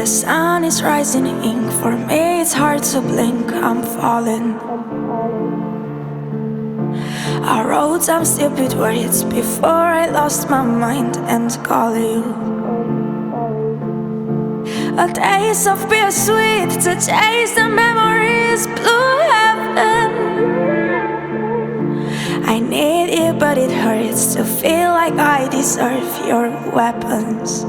The sun is rising ink. For me it's hard to blink, I'm falling. I wrote some stupid words before I lost my mind and call you. A taste of bittersweet to taste the memories, blue heaven. I need you but it hurts to feel like I deserve your weapons.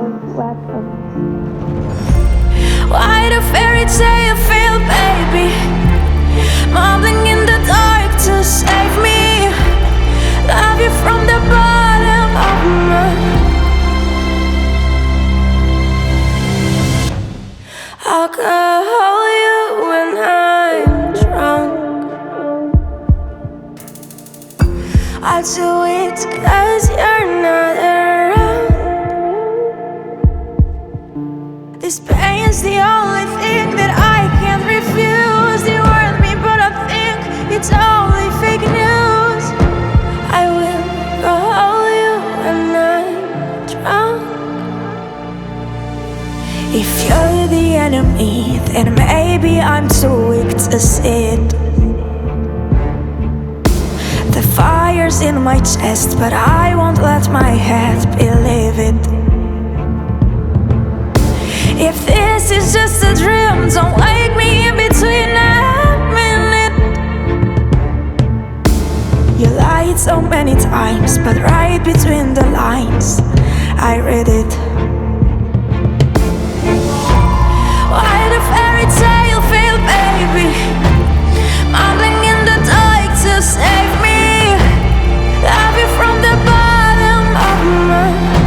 Why the fairy tale fail, baby? Mumbling in the dark to save me. Love you from the bottom of my. I'll call you when I'm drunk. I'll do it 'cause you're not around. This pain's the only thing that I can't refuse. You warned me, but I think it's only fake news. I will call you when I'm drunk. If you're the enemy, then maybe I'm too weak to see it. The fire's in my chest, but I won't let my head believe it. If this is just a dream, don't wake me in between a minute. You lied so many times, but right between the lines I read it. Why the fairy tale fail, baby? Mumbling in the dark to save me. Love you from the bottom of my.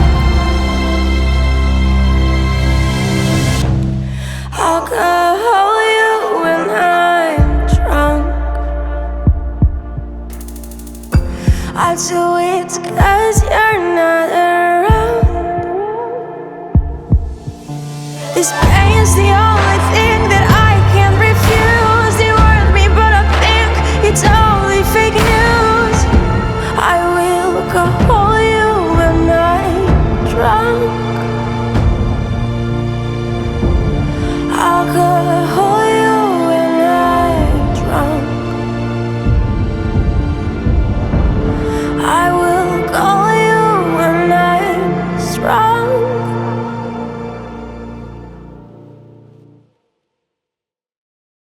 I'll call you when I'm drunk. I'll do it 'cause you're not around. This pain's the only